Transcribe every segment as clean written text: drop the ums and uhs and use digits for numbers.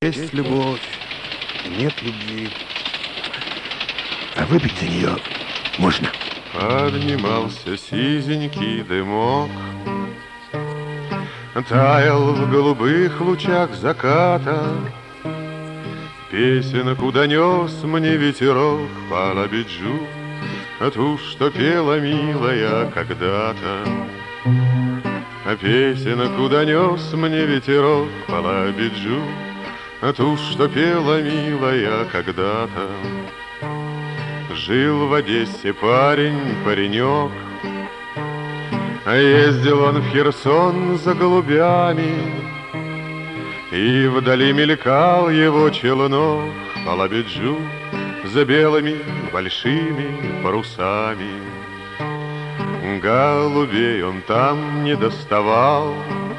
Есть любовь, нет любви, а выпить за нее можно. Поднимался сизенький дымок, таял в голубых лучах заката. Песенку донес мне ветерок по Лабиджу, ту, что пела милая когда-то. Песенку донес мне ветерок по Лабиджу, ту, что пела милая когда-то. Жил в Одессе паренек, ездил он в Херсон за голубями, и вдали мелькал его челнок по Лабиджу за белыми большими парусами. Голубей он там не доставал,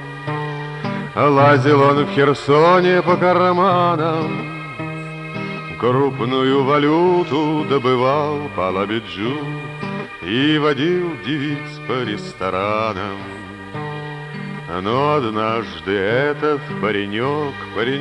лазил он в Херсоне по карманам, крупную валюту добывал по Лабиджу и водил девиц по ресторанам. Но однажды этот паренек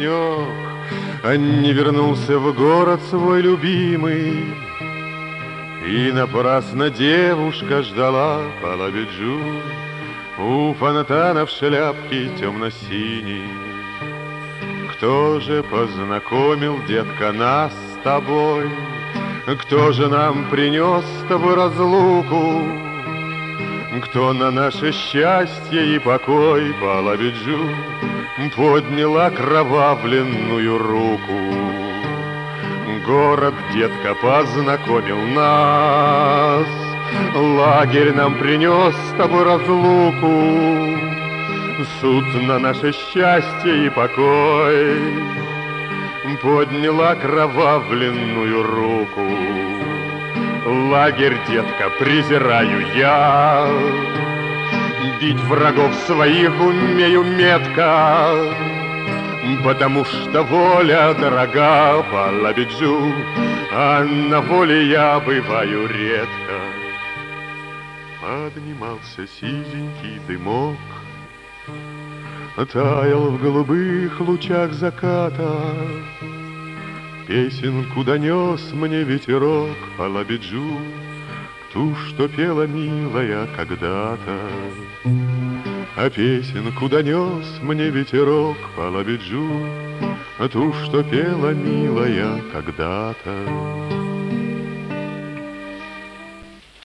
не вернулся в город свой любимый, и напрасно девушка ждала по Лабиджу у фонтана в шляпке темно-синей. Кто же познакомил, детка, нас с тобой? Кто же нам принес с тобой разлуку? Кто на наше счастье и покой по Лабиджу поднял окровавленную руку? Город, детка, познакомил нас, лагерь нам принес с тобой разлуку. Суд на наше счастье и покой поднял окровавленную руку. Лагерь, детка, презираю я, бить врагов своих умею метко, потому что воля дорога по Лабиджу, а на воле я бываю редко. Поднимался сизенький дымок, таял в голубых лучах заката. Песенку донес мне ветерок по Лабиджу, ту, что пела милая когда-то. А песенку донес мне ветерок по Лабиджу, ту, что пела милая когда-то.